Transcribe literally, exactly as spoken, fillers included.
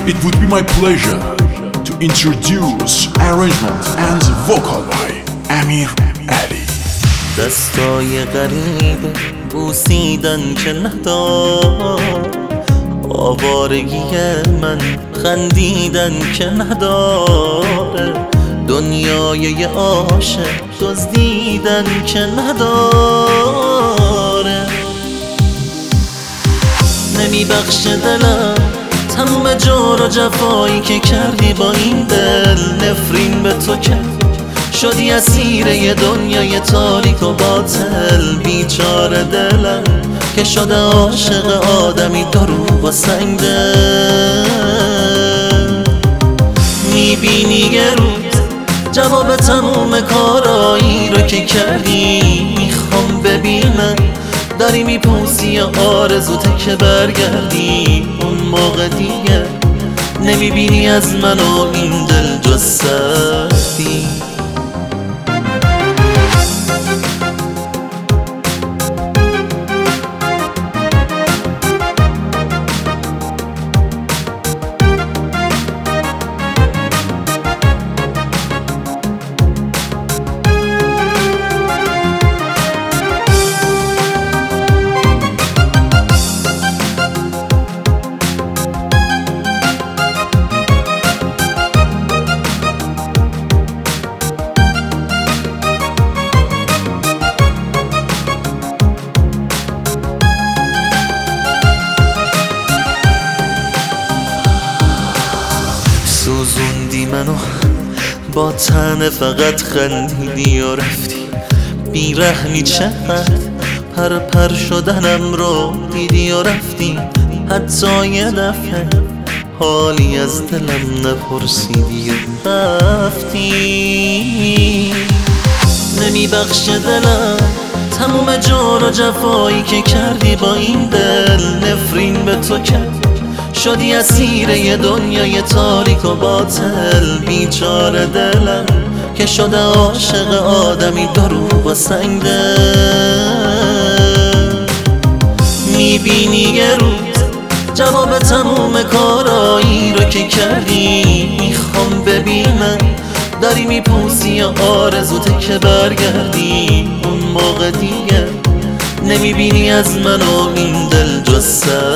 it would be my pleasure to introduce arrangement and vocal by امیر علی. دستای غریب بوسیدن که ندار، آوارگی من خندیدن که نداره، دنیای یه عاشق دزدیدن که نداره. نمیبخشه دلم تموم جور و جفایی که کردی با این دل، نفرین به تو که شدی اسیر یه دنیای تاریک و باطل. بیچاره دلم که شده عاشق آدمی دروغ و سنگدل. میبینی یه روز جواب تموم کارایی رو که کردی، میخوام ببینم داری میپوسی یا آرزوته که برگردی. اون موقع دیگه نمیبینی از من و این دل جز سردی. سوزوندی منو با تن فقط خندیدی و رفتی. بیرحمی چقدر پر پر شدنم رو دیدی و رفتی. حتی یه دفعه حالی از دلم نپرسیدی و رفتی. نمیبخشه دلم تموم جور و جفایی که کردی با این دل، نفرین به تو که شدی اسیر یه دنیای تاریک و باطل. بیچاره دلم که شده عاشق آدمی دروغ و سنگدل. میبینی یه روز جواب تموم کارایی رو که کردی، میخوام ببینم داری میپوسی یا آرزوته که برگردی. اون موقع دیگه نمیبینی از من و این دل جز